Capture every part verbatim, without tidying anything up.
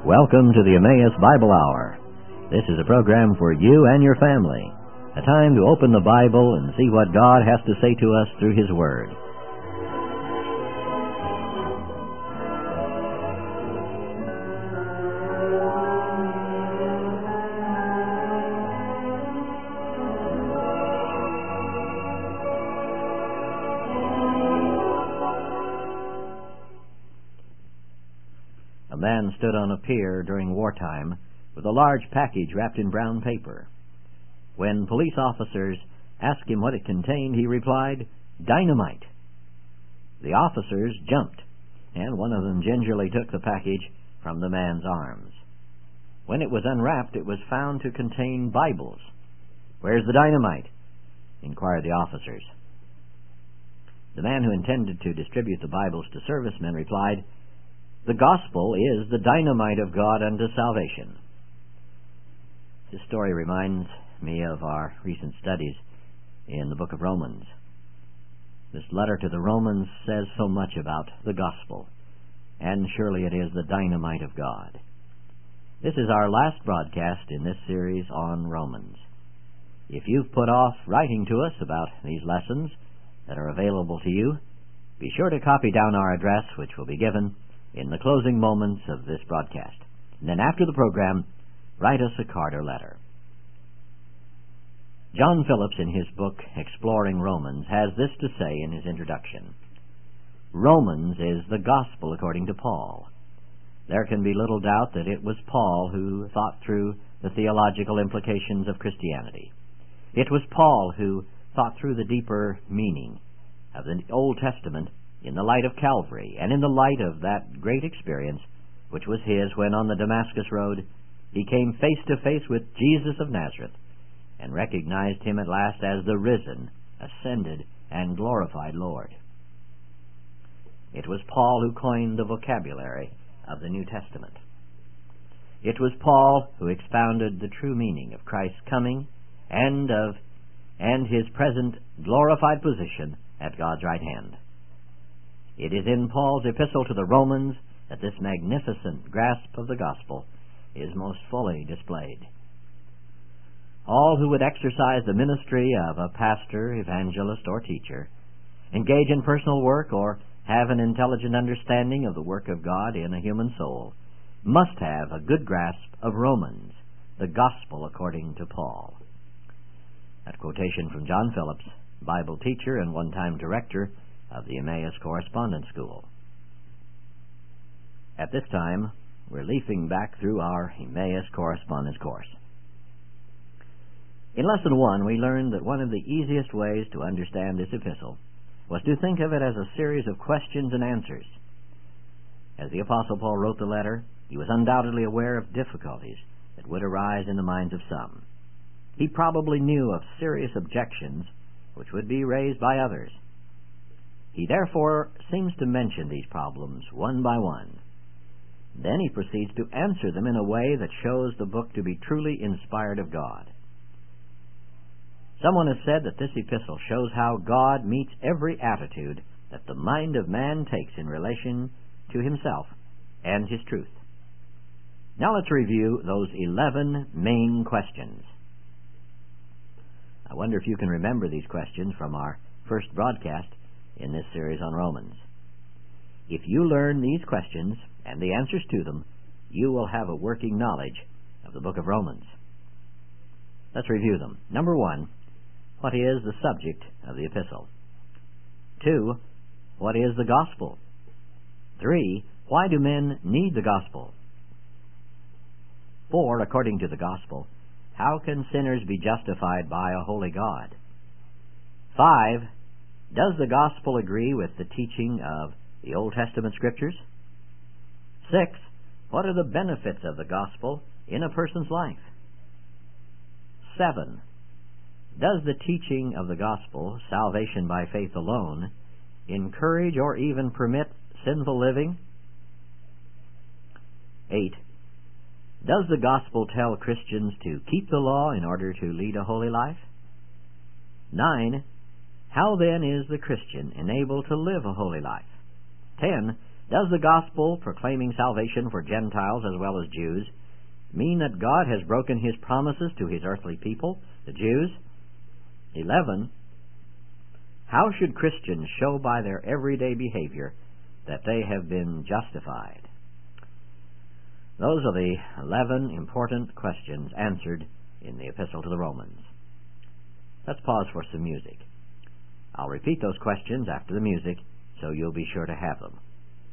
Welcome to the Emmaus Bible Hour. This is a program for you and your family, a time to open the Bible and see what God has to say to us through His Word. A man stood on a pier during wartime with a large package wrapped in brown paper. When police officers asked him what it contained, he replied, "Dynamite." The officers jumped, and one of them gingerly took the package from the man's arms. When it was unwrapped, it was found to contain Bibles. "Where's the dynamite?" inquired the officers. The man who intended to distribute the Bibles to servicemen replied, "The gospel is the dynamite of God unto salvation." This story reminds me of our recent studies in the book of Romans. This letter to the Romans says so much about the gospel, and surely it is the dynamite of God. This is our last broadcast in this series on Romans. If you've put off writing to us about these lessons that are available to you, be sure to copy down our address, which will be given in the closing moments of this broadcast. And then after the program, write us a card or letter. John Phillips, in his book Exploring Romans, has this to say in his introduction. Romans is the gospel according to Paul. There can be little doubt that it was Paul who thought through the theological implications of Christianity. It was Paul who thought through the deeper meaning of the Old Testament in the light of Calvary, and in the light of that great experience which was his when on the Damascus Road he came face to face with Jesus of Nazareth and recognized Him at last as the risen, ascended, and glorified Lord. It was Paul who coined the vocabulary of the New Testament. It was Paul who expounded the true meaning of Christ's coming and of and His present glorified position at God's right hand. It is in Paul's epistle to the Romans that this magnificent grasp of the gospel is most fully displayed. All who would exercise the ministry of a pastor, evangelist, or teacher, engage in personal work, or have an intelligent understanding of the work of God in a human soul, must have a good grasp of Romans, the gospel according to Paul. That quotation from John Phillips, Bible teacher and one-time director of the Emmaus Correspondence School. At this time, we're leafing back through our Emmaus Correspondence course. In Lesson one, we learned that one of the easiest ways to understand this epistle was to think of it as a series of questions and answers. As the Apostle Paul wrote the letter, he was undoubtedly aware of difficulties that would arise in the minds of some. He probably knew of serious objections which would be raised by others. He therefore seems to mention these problems one by one. Then he proceeds to answer them in a way that shows the book to be truly inspired of God. Someone has said that this epistle shows how God meets every attitude that the mind of man takes in relation to himself and his truth. Now let's review those eleven main questions. I wonder if you can remember these questions from our first broadcast in this series on Romans. If you learn these questions and the answers to them, you will have a working knowledge of the book of Romans. Let's review them. Number one, what is the subject of the epistle? Two, what is the gospel? Three, why do men need the gospel? Four, according to the gospel, how can sinners be justified by a holy God? Five, does the gospel agree with the teaching of the Old Testament scriptures? Six, what are the benefits of the gospel in a person's life? Seven, does the teaching of the gospel, salvation by faith alone, encourage or even permit sinful living? Eight, does the gospel tell Christians to keep the law in order to lead a holy life? Nine, how then is the Christian enabled to live a holy life? Ten, Does the gospel proclaiming salvation for Gentiles as well as Jews mean that God has broken his promises to his earthly people, the Jews? Eleven, how should Christians show by their everyday behavior that they have been justified? Those are the eleven important questions answered in the Epistle to the Romans. Let's pause for some music. I'll repeat those questions after the music, so you'll be sure to have them.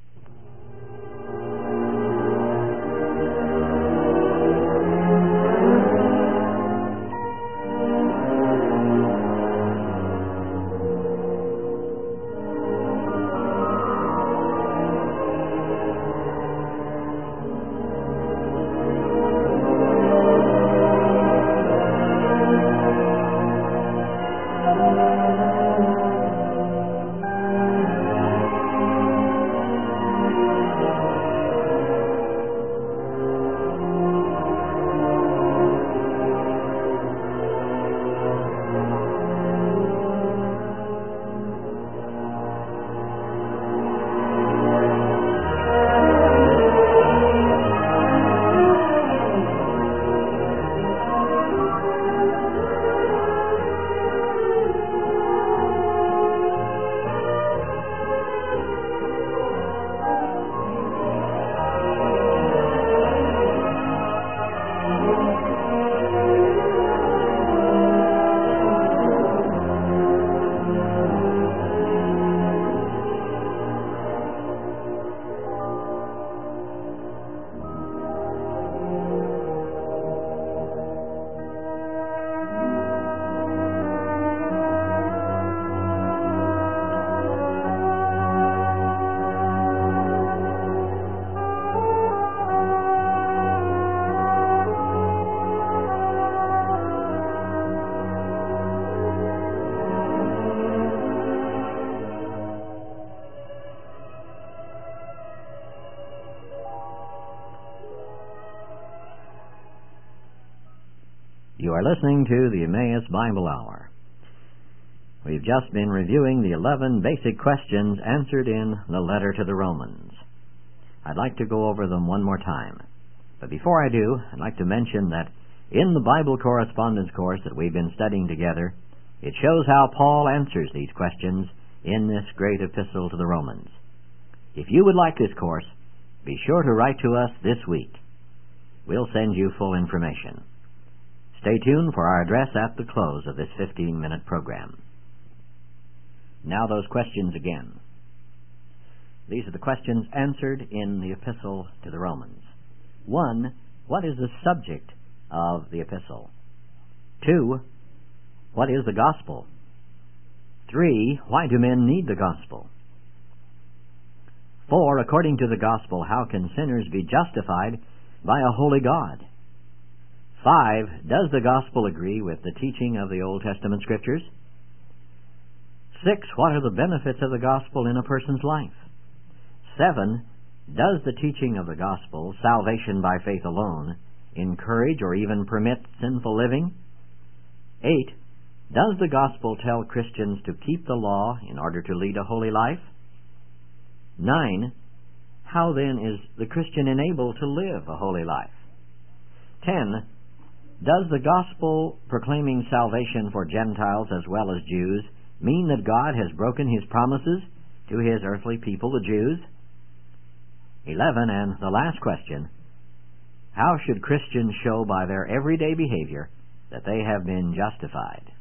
You are listening to the Emmaus Bible Hour. We've just been reviewing the eleven basic questions answered in the letter to the Romans. I'd like to go over them one more time. But before I do, I'd like to mention that in the Bible correspondence course that we've been studying together, it shows how Paul answers these questions in this great epistle to the Romans. If you would like this course, be sure to write to us this week. We'll send you full information. Stay tuned for our address at the close of this fifteen-minute program. Now those questions again. These are the questions answered in the Epistle to the Romans. One, what is the subject of the epistle? Two, what is the gospel? Three, why do men need the gospel? Four, according to the gospel, how can sinners be justified by a holy God? Five, does the gospel agree with the teaching of the Old Testament Scriptures? Six, what are the benefits of the gospel in a person's life? Seven, does the teaching of the gospel, salvation by faith alone, encourage or even permit sinful living? Eight, does the gospel tell Christians to keep the law in order to lead a holy life? Nine, how then is the Christian enabled to live a holy life? Ten, does the gospel proclaiming salvation for Gentiles as well as Jews mean that God has broken his promises to his earthly people, the Jews? Eleven, and the last question, how should Christians show by their everyday behavior that they have been justified?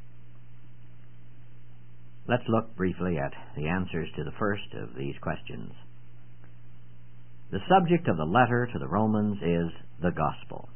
Let's look briefly at the answers to the first of these questions. The subject of the letter to the Romans is the gospel.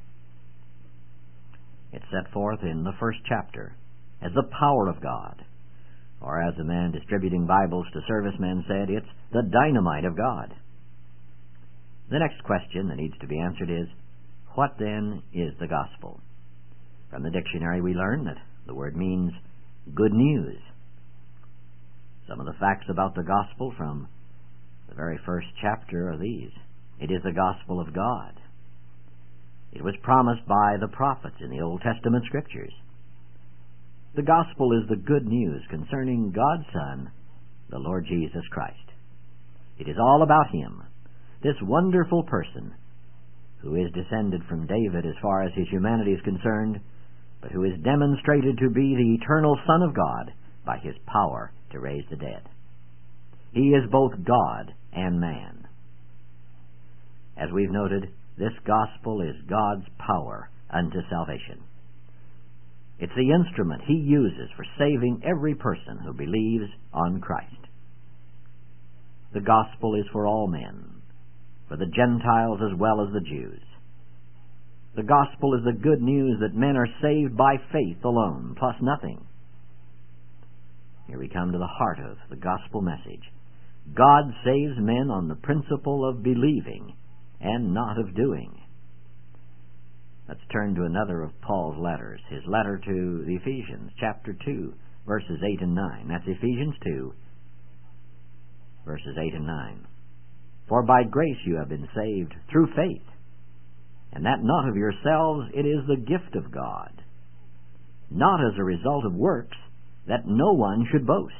It's set forth in the first chapter as the power of God, or as a man distributing Bibles to servicemen said, it's the dynamite of God. The next question that needs to be answered is, what then is the gospel? From the dictionary we learn that the word means good news. Some of the facts about the gospel from the very first chapter are these. It is the gospel of God. It was promised by the prophets in the Old Testament Scriptures. The gospel is the good news concerning God's Son, the Lord Jesus Christ. It is all about Him, this wonderful person who is descended from David as far as his humanity is concerned, but who is demonstrated to be the eternal Son of God by His power to raise the dead. He is both God and man. As we've noted, this gospel is God's power unto salvation. It's the instrument He uses for saving every person who believes on Christ. The gospel is for all men, for the Gentiles as well as the Jews. The gospel is the good news that men are saved by faith alone, plus nothing. Here we come to the heart of the gospel message. God saves men on the principle of believing and not of doing. Let's turn to another of Paul's letters, his letter to the Ephesians, chapter two, verses eight and nine. That's Ephesians two, verses eight and nine. For by grace you have been saved through faith, and that not of yourselves, it is the gift of God, not as a result of works, that no one should boast.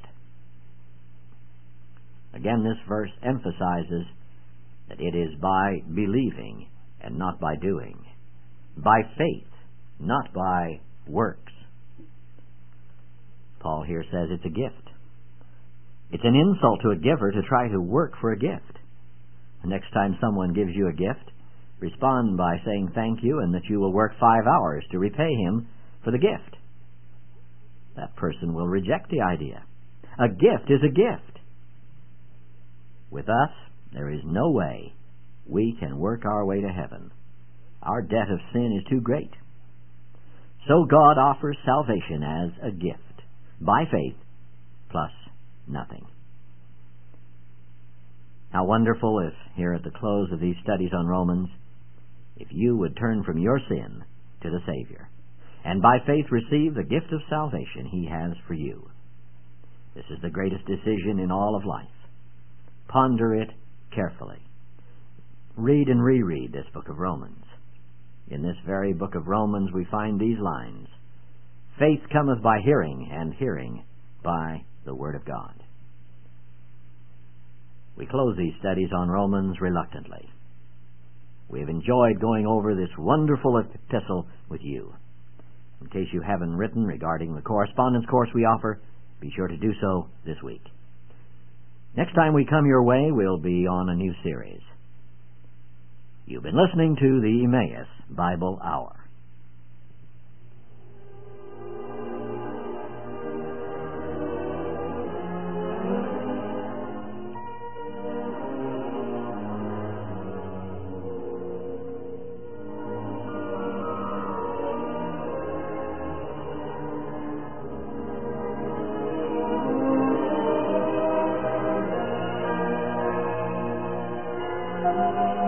Again, this verse emphasizes that it is by believing and not by doing, by faith, not by works. Paul here says it's a gift. It's an insult to a giver to try to work for a gift. The next time someone gives you a gift, respond by saying thank you and that you will work five hours to repay him for the gift. That person will reject the idea. A gift is a gift. With us, there is no way we can work our way to heaven. Our debt of sin is too great. So God offers salvation as a gift, by faith, plus nothing. How wonderful if, here at the close of these studies on Romans, if you would turn from your sin to the Savior, and by faith receive the gift of salvation He has for you. This is the greatest decision in all of life. Ponder it carefully. Read and reread this book of Romans. In this very book of Romans we find these lines: faith cometh by hearing, and hearing by the Word of God. We close these studies on Romans reluctantly. We have enjoyed going over this wonderful epistle with you. In case you haven't written regarding the correspondence course we offer, be sure to do so this week. Next time we come your way, we'll be on a new series. You've been listening to the Emmaus Bible Hour. Thank you.